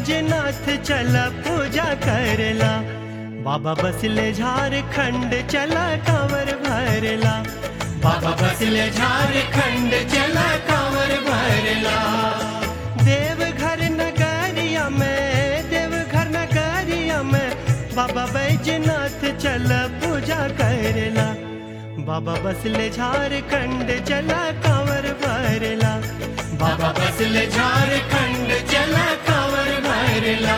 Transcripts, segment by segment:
बैजनाथ चला पूजा करला। बाबा बसले झारखंड चला कांवर भरला। बाबा बसले झारखंड चला कांवर भरला। देवघर नगरिया में बाबा बैजनाथ चला पूजा करला। बाबा बसले झारखंड चला कांवर भरला। बाबा बसले झारखंड चला कांवर भरला।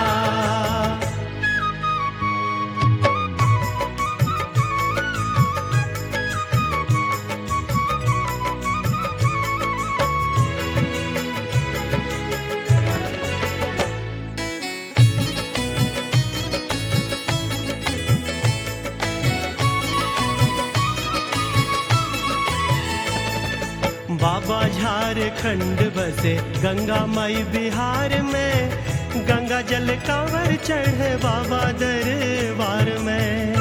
बाबा झारखंड बसे गंगा माई बिहार में। गंगा जल कांवर चढ़े बाबा दरबार में।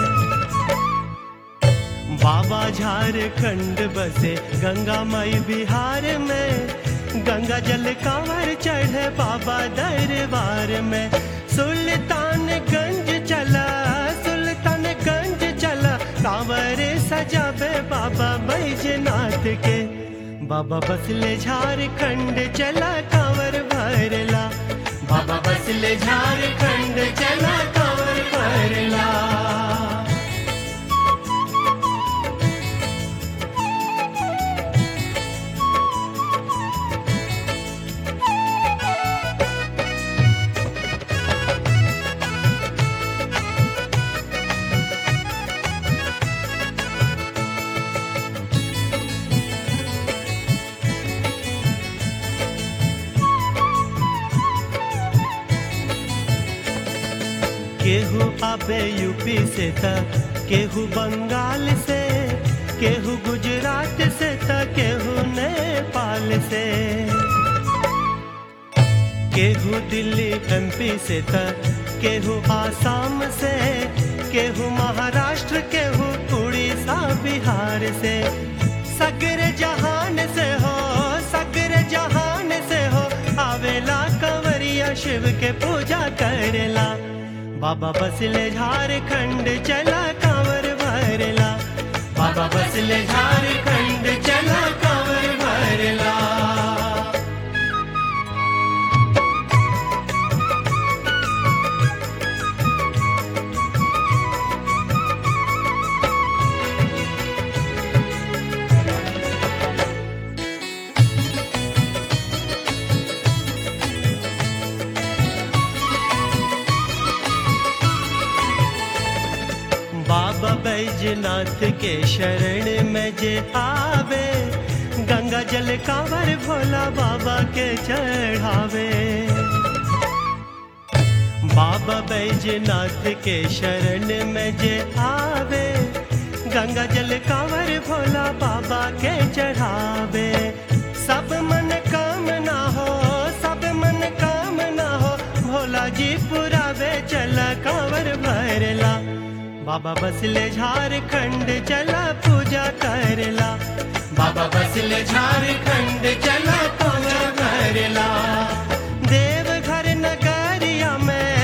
बाबा झारखंड बसे गंगा माई बिहार में। गंगा जल कांवर चढ़े बाबा दरबार में। सुल्तानगंज चला कांवर सजावे बाबा बैजनाथ के। बाबा बसले झारखंड चला कांवर भरला। बाबा बसले झारखंड चला कांवर भरला। केहू आबे यूपी से त केहू बंगाल से। केहू गुजरात से त केहू नेपाल से। केहू दिल्ली एमपी से त केहू आसाम से। केहू महाराष्ट्र केहू उड़ीसा बिहार से। सगरे जहान से हो आवेला कंवरिया शिव के पूजा करेला। बाबा बसले झारखंड चला कांवर भरला। बाबा बसले झारखंड चला कांवर भरला। बाबा बैजनाथ के शरण में जे आवे। गंगा जल कांवर भोला बाबा के चढ़ावे। बाबा बैजनाथ के शरण में जे आवे। गंगा जल कांवर भोला बाबा के चढ़ावे। सब मन कामना हो भोला जी पुरावे चला कांवर भरला। बाबा बसले झारखंड चला पूजा करला। बाबा बसले झारखंड चला पूजा करला। देवघर नगरिया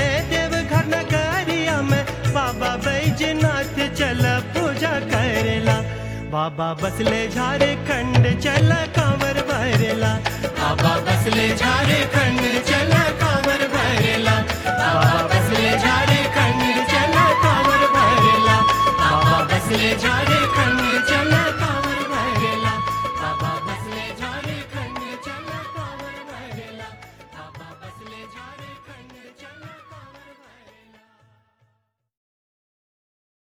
में बाबा बैजनाथ चला पूजा करला। बाबा बसले झारखंड चला कांवर भरला। बाबा बसले झारखंड चला कांवर भरला। बाबा बसले झारखंड चला कांवर भरला। बाबा बसले झारखंड